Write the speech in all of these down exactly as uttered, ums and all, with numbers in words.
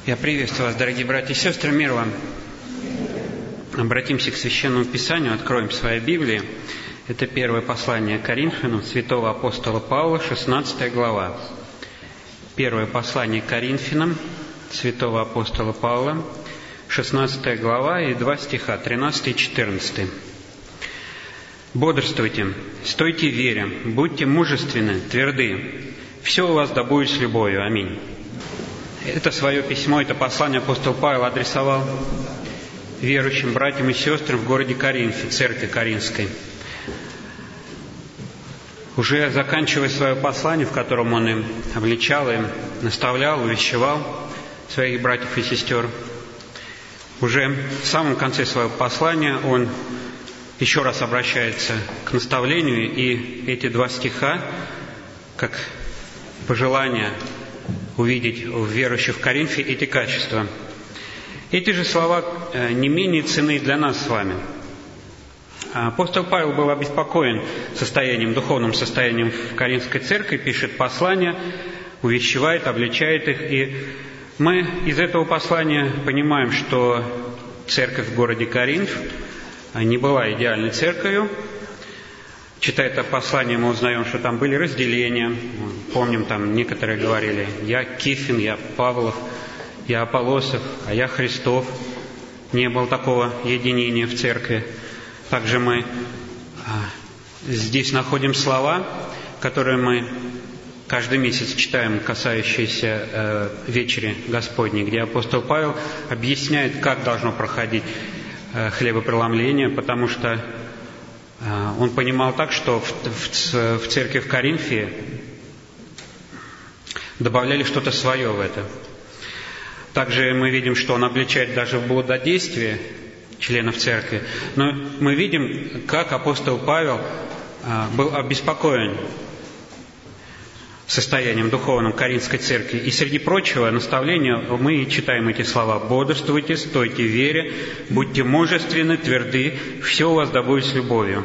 Я приветствую вас, дорогие братья и сестры, мир вам. Обратимся к Священному Писанию, откроем свои Библии. Это первое послание к Коринфянам, святого апостола Павла, шестнадцатая глава. Первое послание к Коринфянам, святого апостола Павла, шестнадцатая глава и два стиха, тринадцатый и четырнадцатый. «Бодрствуйте, стойте в вере, будьте мужественны, тверды. Все у вас да будет с любовью. Аминь». Это свое письмо, это послание апостол Павел адресовал верующим братьям и сестрам в городе Коринфе, церкви Коринфской. Уже заканчивая свое послание, в котором он им обличал, им наставлял, увещевал своих братьев и сестер, уже в самом конце своего послания он еще раз обращается к наставлению, и эти два стиха, как пожелание увидеть в верующих в Коринфе эти качества. Эти же слова не менее ценны для нас с вами. Апостол Павел был обеспокоен состоянием, духовным состоянием в Коринфской церкви, пишет послание, увещевает, обличает их. И мы из этого послания понимаем, что церковь в городе Коринф не была идеальной церковью. Читая это послание, мы узнаем, что там были разделения. Помним, там некоторые говорили: «Я Кифин, я Павлов, я Аполлосов, а я Христов». Не было такого единения в церкви. Также мы а, здесь находим слова, которые мы каждый месяц читаем, касающиеся э, вечери Господней, где апостол Павел объясняет, как должно проходить э, хлебопреломление, потому что он понимал так, что в, в, в церкви в Коринфе добавляли что-то свое в это. Также мы видим, что он обличает даже в блудодействие членов церкви. Но мы видим, как апостол Павел был обеспокоен состоянием духовным Коринфской церкви. И среди прочего наставления мы читаем эти слова: «Бодрствуйте, стойте в вере, будьте мужественны, тверды, все у вас да будет с любовью».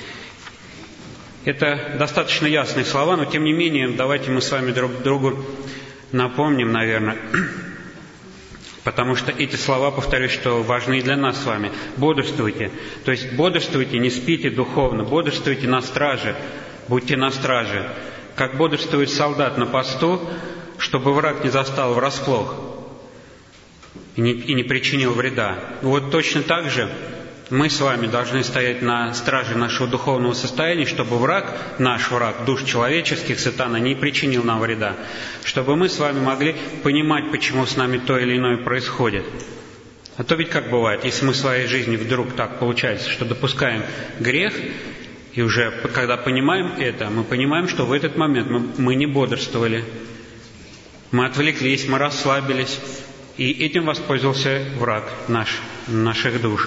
Это достаточно ясные слова, но тем не менее, давайте мы с вами друг другу напомним, наверное, потому что эти слова, повторюсь, что важны и для нас с вами. Бодрствуйте. То есть бодрствуйте, не спите духовно, бодрствуйте на страже, будьте на страже. Как бодрствует солдат на посту, чтобы враг не застал врасплох и не, и не причинил вреда. Вот точно так же мы с вами должны стоять на страже нашего духовного состояния, чтобы враг, наш враг, душ человеческих, сатана, не причинил нам вреда. Чтобы мы с вами могли понимать, почему с нами то или иное происходит. А то ведь как бывает, если мы в своей жизни вдруг так получается, что допускаем грех, и уже когда понимаем это, мы понимаем, что в этот момент мы, мы не бодрствовали, мы отвлеклись, мы расслабились, и этим воспользовался враг наш, наших душ.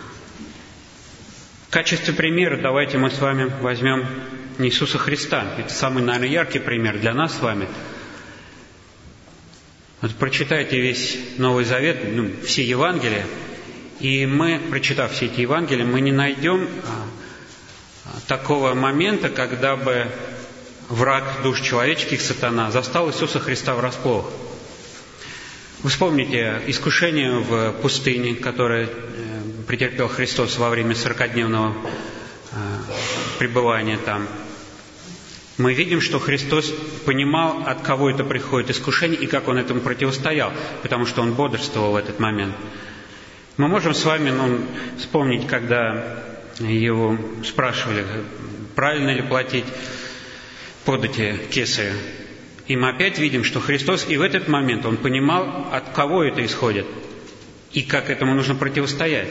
В качестве примера давайте мы с вами возьмем Иисуса Христа. Это самый, наверное, яркий пример для нас с вами. Вот прочитайте весь Новый Завет, ну, все Евангелия, и мы, прочитав все эти Евангелия, мы не найдем такого момента, когда бы враг душ человеческих, сатана, застал Иисуса Христа врасплох. Вы вспомните искушение в пустыне, которое претерпел Христос во время сорокадневного пребывания там. Мы видим, что Христос понимал, от кого это приходит искушение и как Он этому противостоял, потому что Он бодрствовал в этот момент. Мы можем с вами ну, вспомнить, когда его спрашивали, правильно ли платить подати кесарю. И мы опять видим, что Христос и в этот момент Он понимал, от кого это исходит и как этому нужно противостоять.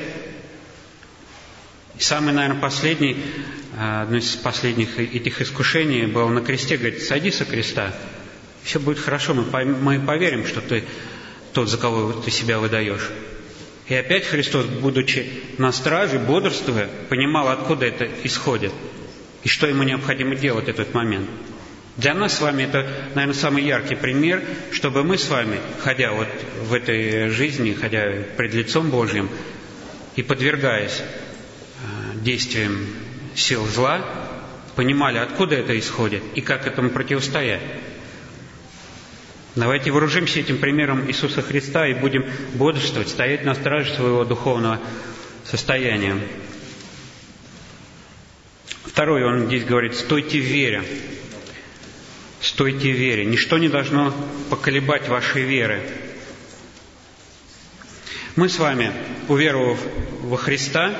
И самый, наверное, последний, одно из последних этих искушений было на кресте. Говорит: сойди со креста, все будет хорошо, мы поверим, что ты тот, за кого ты себя выдаешь. И опять Христос, будучи на страже, бодрствуя, понимал, откуда это исходит и что ему необходимо делать в этот момент. Для нас с вами это, наверное, самый яркий пример, чтобы мы с вами, ходя вот в этой жизни, ходя пред лицом Божьим и подвергаясь действиям сил зла, понимали, откуда это исходит и как этому противостоять. Давайте вооружимся этим примером Иисуса Христа и будем бодрствовать, стоять на страже своего духовного состояния. Второе, он здесь говорит: стойте в вере. Стойте в вере. Ничто не должно поколебать вашей веры. Мы с вами, уверовав во Христа,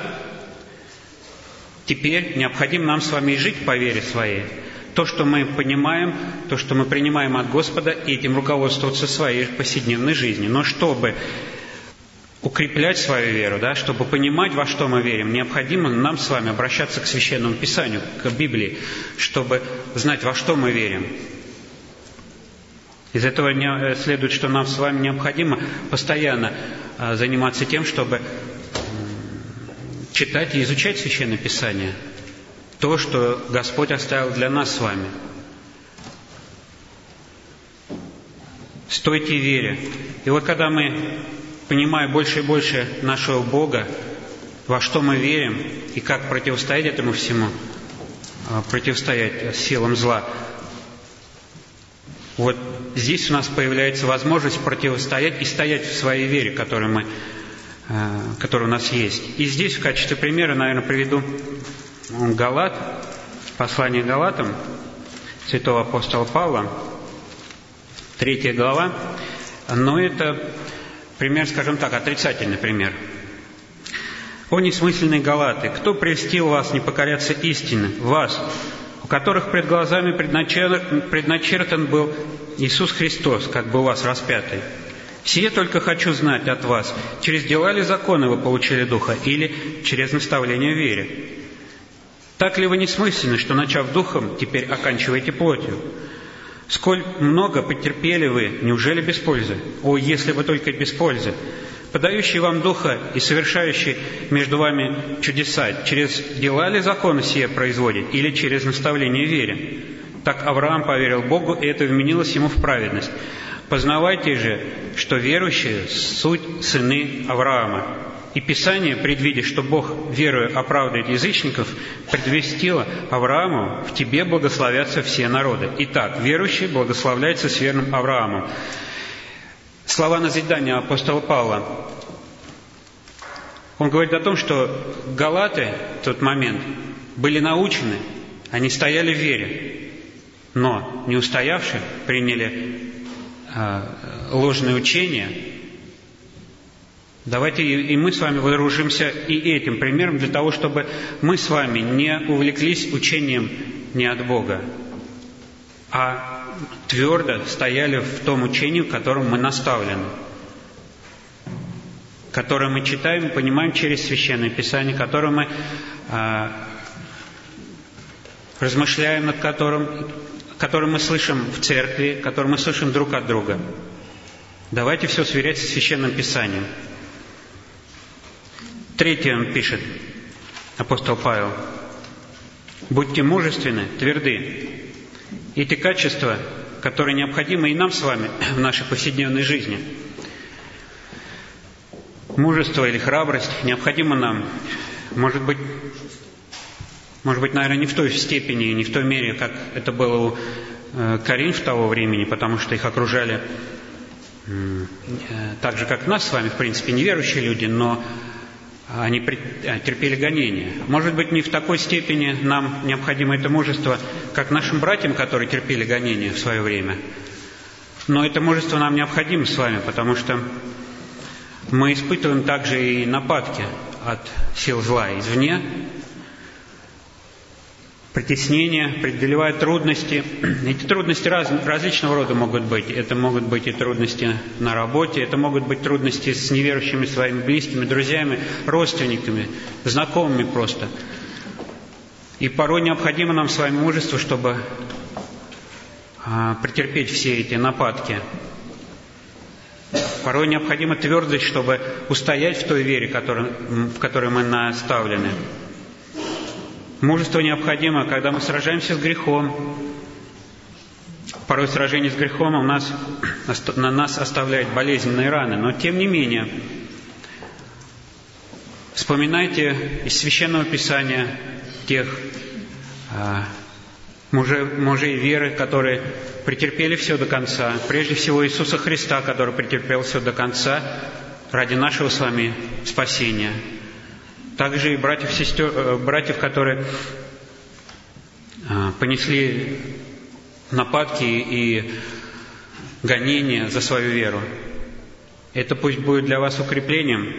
теперь необходимо нам с вами и жить по вере своей. То, что мы понимаем, то, что мы принимаем от Господа, и этим руководствоваться в своей повседневной жизни. Но чтобы укреплять свою веру, да, чтобы понимать, во что мы верим, необходимо нам с вами обращаться к Священному Писанию, к Библии, чтобы знать, во что мы верим. Из этого следует, что нам с вами необходимо постоянно заниматься тем, чтобы читать и изучать Священное Писание. То, что Господь оставил для нас с вами. Стойте в вере. И вот когда мы, понимая больше и больше нашего Бога, во что мы верим и как противостоять этому всему, противостоять силам зла, вот здесь у нас появляется возможность противостоять и стоять в своей вере, которую мы, которая у нас есть. И здесь в качестве примера, наверное, приведу Галат, послание Галатам, святого апостола Павла, третья глава, но это пример, скажем так, отрицательный пример. «О несмысленные Галаты, кто прельстил вас не покоряться истине, вас, у которых пред глазами предначертан, предначертан был Иисус Христос, как бы у вас распятый? Сие только хочу знать от вас, через дела ли закона вы получили Духа, или через наставление в вере? Так ли вы несмысленны, что, начав духом, теперь оканчиваете плотью? Сколь много потерпели вы, неужели без пользы? О, если бы только без пользы! Подающий вам духа и совершающий между вами чудеса, через дела ли закона сие производит, или через наставление в вере? Так Авраам поверил Богу, и это вменилось ему в праведность. Познавайте же, что верующие – суть сыны Авраама. И Писание, предвидя, что Бог верою оправдывает язычников, предвестило Аврааму: в тебе благословятся все народы. Итак, верующий благословляется с верным Авраамом». Слова назидания апостола Павла. Он говорит о том, что галаты в тот момент были научены, они стояли в вере, но не устоявшие приняли э, ложное учение. Давайте и мы с вами вооружимся и этим примером для того, чтобы мы с вами не увлеклись учением не от Бога, а твердо стояли в том учении, в котором мы наставлены, которое мы читаем и понимаем через Священное Писание, которое мы э, размышляем над которым, которое мы слышим в церкви, которое мы слышим друг от друга. Давайте все сверять со Священным Писанием. Третье он пишет, апостол Павел: «Будьте мужественны, тверды». Эти качества, которые необходимы и нам с вами в нашей повседневной жизни. Мужество или храбрость необходимо нам, может быть, может быть, наверное, не в той степени, не в той мере, как это было у э, Коринф того времени, потому что их окружали э, так же, как нас с вами, в принципе, неверующие люди, но они терпели гонения. Может быть, не в такой степени нам необходимо это мужество, как нашим братьям, которые терпели гонения в свое время. Но это мужество нам необходимо с вами, потому что мы испытываем также и нападки от сил зла извне, притеснения, преодолевая трудности. Эти трудности раз, различного рода могут быть. Это могут быть и трудности на работе, это могут быть трудности с неверующими своими близкими, друзьями, родственниками, знакомыми просто. И порой необходимо нам с вами мужество, чтобы а, претерпеть все эти нападки. Порой необходима твердость, чтобы устоять в той вере, которой, в которой мы наставлены. Мужество необходимо, когда мы сражаемся с грехом. Порой сражение с грехом у нас, на нас оставляет болезненные раны, но тем не менее, вспоминайте из Священного Писания тех, мужей, мужей веры, которые претерпели все до конца, прежде всего Иисуса Христа, который претерпел все до конца ради нашего с вами спасения. Также и братьев, сестер, братьев, которые понесли нападки и гонения за свою веру. Это пусть будет для вас укреплением.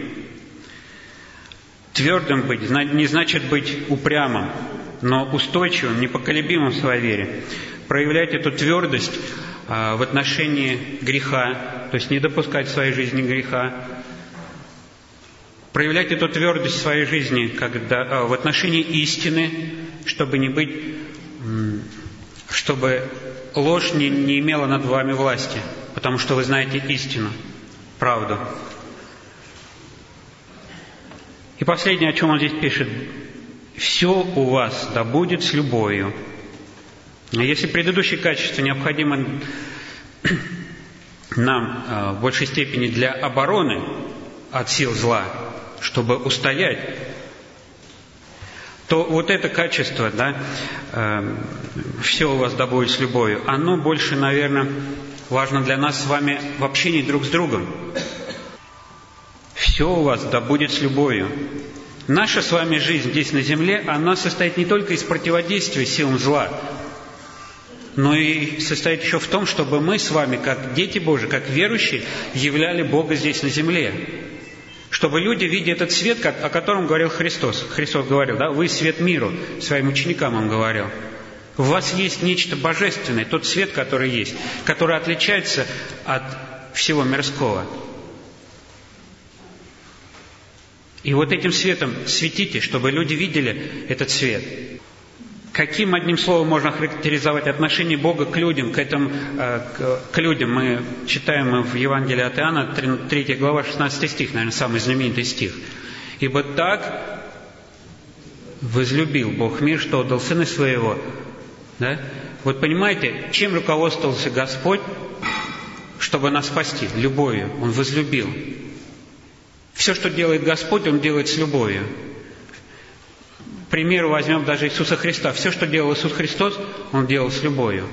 Твердым быть не значит быть упрямым, но устойчивым, непоколебимым в своей вере. Проявлять эту твердость а, в отношении греха, то есть не допускать в своей жизни греха. Проявлять эту твердость в своей жизни когда, а, в отношении истины, чтобы не быть, чтобы ложь не, не имела над вами власти, потому что вы знаете истину, правду. И последнее, о чем он здесь пишет: «Все у вас да будет с любовью». Если предыдущие качества необходимы нам в большей степени для обороны от сил зла, чтобы устоять, то вот это качество, да, э, «все у вас да будет с любовью», оно больше, наверное, важно для нас с вами в общении друг с другом. «Все у вас да будет с любовью». Наша с вами жизнь здесь на земле, она состоит не только из противодействия силам зла, но и состоит еще в том, чтобы мы с вами, как дети Божии, как верующие, являли Бога здесь на земле. Чтобы люди, видя этот свет, как, о котором говорил Христос, Христос говорил, да, «Вы свет миру», своим ученикам Он говорил. У вас есть нечто божественное, тот свет, который есть, который отличается от всего мирского. И вот этим светом светите, чтобы люди видели этот свет. Каким одним словом можно характеризовать отношение Бога к людям, к, этому, к, к людям? Мы читаем в Евангелии от Иоанна, третья глава, шестнадцатый стих, наверное, самый знаменитый стих. «Ибо так возлюбил Бог мир, что отдал Сына Своего». Да? Вот понимаете, чем руководствовался Господь, чтобы нас спасти? Любовью. Он возлюбил. Все, что делает Господь, Он делает с любовью. К примеру, возьмем даже Иисуса Христа. Все, что делал Иисус Христос, Он делал с любовью.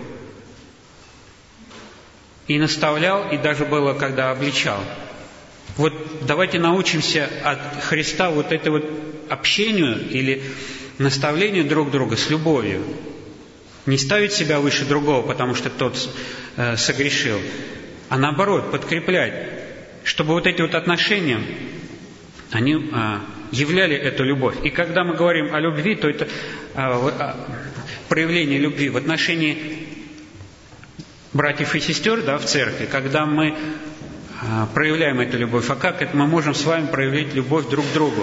И наставлял, и даже было, когда обличал. Вот давайте научимся от Христа вот это вот общению или наставлению друг друга с любовью. Не ставить себя выше другого, потому что тот э, согрешил, а наоборот, подкреплять, чтобы вот эти вот отношения, они э, являли эту любовь. И когда мы говорим о любви, то это э, проявление любви в отношении братьев и сестер, да, в церкви, когда мы э, проявляем эту любовь. А как это мы можем с вами проявлять любовь друг к другу?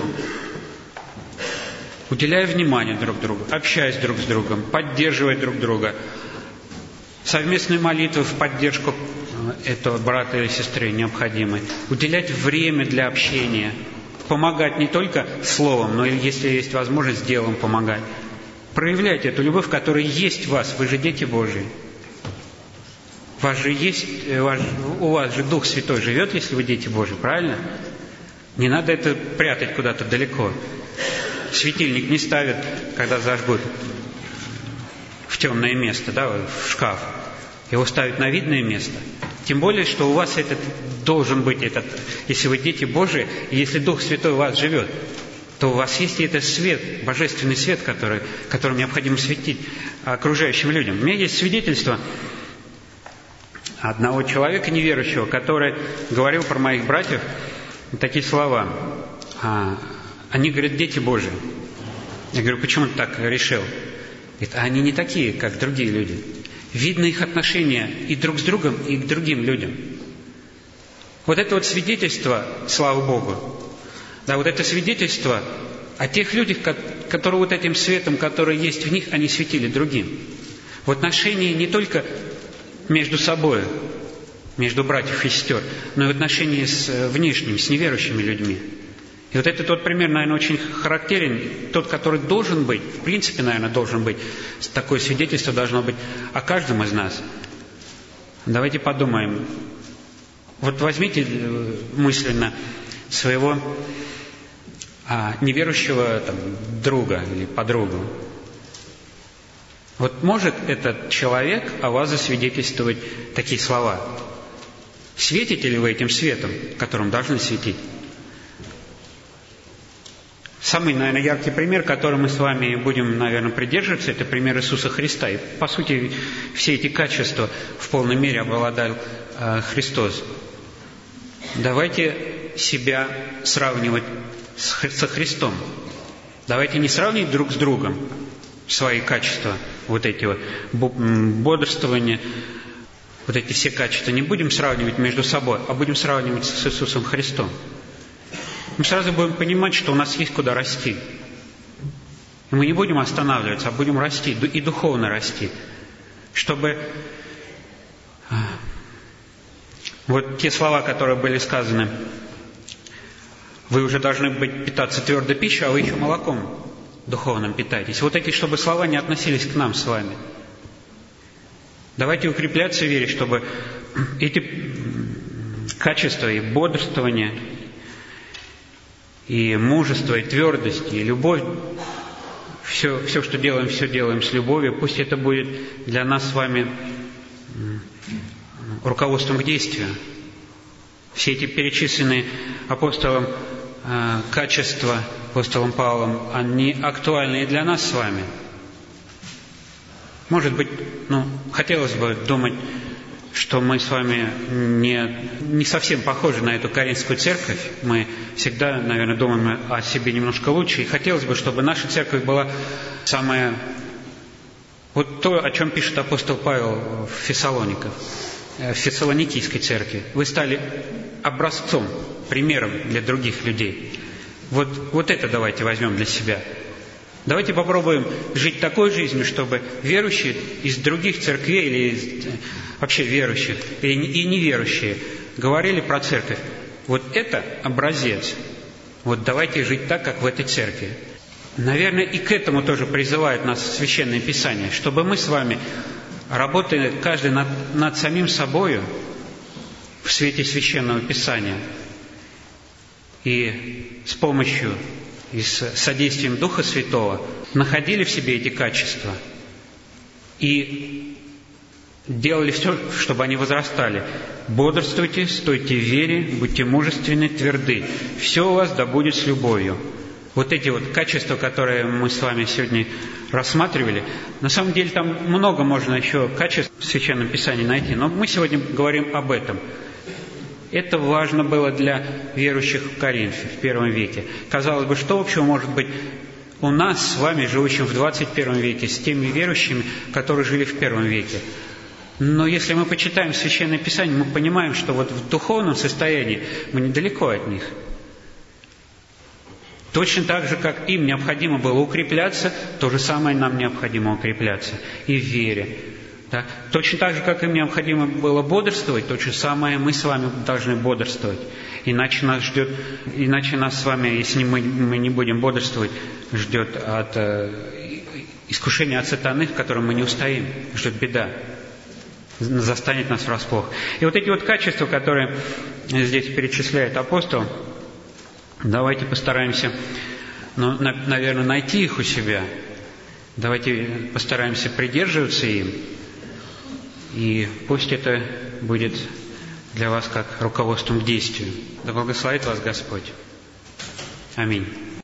Уделяя внимание друг другу, общаясь друг с другом, поддерживая друг друга. Совместные молитвы в поддержку этого брата или сестры необходимы. Уделять время для общения. Помогать не только словом, но и, если есть возможность, делом помогать. Проявляйте эту любовь, которая есть в вас. Вы же дети Божии. У вас же есть, у вас же Дух Святой живет, если вы дети Божии, правильно? Не надо это прятать куда-то далеко. Светильник не ставят, когда зажгут, в темное место, да, в шкаф. Его ставят на видное место. Тем более, что у вас этот должен быть, этот, если вы дети Божии, и если Дух Святой у вас живет, то у вас есть этот свет, божественный свет, который, которым необходимо светить окружающим людям. У меня есть свидетельство одного человека неверующего, который говорил про моих братьев такие слова. Они говорят, дети Божии. Я говорю, почему ты так решил? Говорит, а они не такие, как другие люди. Видно их отношение и друг с другом, и к другим людям. Вот это вот свидетельство, слава Богу, да, вот это свидетельство о тех людях, которые вот этим светом, который есть в них, они светили другим. В отношении не только между собой, между братьев и сестер, но и в отношении с внешними, с неверующими людьми. И вот этот вот пример, наверное, очень характерен, тот, который должен быть, в принципе, наверное, должен быть, такое свидетельство должно быть о каждом из нас. Давайте подумаем. Вот возьмите мысленно своего а, неверующего там, друга или подругу. Вот может этот человек о вас засвидетельствовать такие слова? Светите ли вы этим светом, которым должны светить? Самый, наверное, яркий пример, который мы с вами будем, наверное, придерживаться, это пример Иисуса Христа. И, по сути, все эти качества в полной мере обладал э, Христос. Давайте себя сравнивать с, со Христом. Давайте не сравнивать друг с другом свои качества, вот эти вот бодрствования, вот эти все качества. Не будем сравнивать между собой, а будем сравнивать с Иисусом Христом. Мы сразу будем понимать, что у нас есть куда расти. И мы не будем останавливаться, а будем расти, и духовно расти. Чтобы вот те слова, которые были сказаны, вы уже должны быть питаться твердой пищей, а вы еще молоком духовным питаетесь. Вот эти, чтобы слова не относились к нам с вами. Давайте укрепляться в вере, чтобы эти качества и бодрствование, и мужество, и твердость, и любовь, все, все, что делаем, все делаем с любовью. Пусть это будет для нас с вами руководством к действию. Все эти перечисленные апостолом э, качества, апостолом Павлом, они актуальны и для нас с вами. Может быть, ну, хотелось бы думать, что мы с вами не, не совсем похожи на эту Коринфскую церковь. Мы всегда, наверное, думаем о себе немножко лучше. И хотелось бы, чтобы наша церковь была самая... Вот то, о чем пишет апостол Павел в Фессалониках, в Фессалоникийской церкви. Вы стали образцом, примером для других людей. Вот, вот это давайте возьмем для себя. Давайте попробуем жить такой жизнью, чтобы верующие из других церквей или из, вообще верующих, и, и неверующие говорили про церковь. Вот это образец. Вот давайте жить так, как в этой церкви. Наверное, и к этому тоже призывает нас Священное Писание, чтобы мы с вами, работая каждый над, над самим собою в свете Священного Писания и с помощью и с содействием Духа Святого находили в себе эти качества и делали все, чтобы они возрастали. Бодрствуйте, стойте в вере, будьте мужественны, тверды. Все у вас да будет с любовью. Вот эти вот качества, которые мы с вами сегодня рассматривали, на самом деле там много можно еще качеств в Священном Писании найти, но мы сегодня говорим об этом. Это важно было для верующих в Коринфе в первом веке. Казалось бы, что общего может быть у нас с вами, живущим в двадцать первом веке, с теми верующими, которые жили в первом веке? Но если мы почитаем Священное Писание, мы понимаем, что вот в духовном состоянии мы недалеко от них. Точно так же, как им необходимо было укрепляться, то же самое нам необходимо укрепляться и в вере. Да? Точно так же, как им необходимо было бодрствовать, то же самое мы с вами должны бодрствовать. Иначе нас ждет, иначе нас с вами, если мы, мы не будем бодрствовать, ждет от э, искушения от сатаны, в котором мы не устоим, ждет беда, застанет нас врасплох. И вот эти вот качества, которые здесь перечисляет апостол, давайте постараемся, ну, на, наверное, найти их у себя. Давайте постараемся придерживаться им. И пусть это будет для вас как руководством к действию. Да благословит вас Господь. Аминь.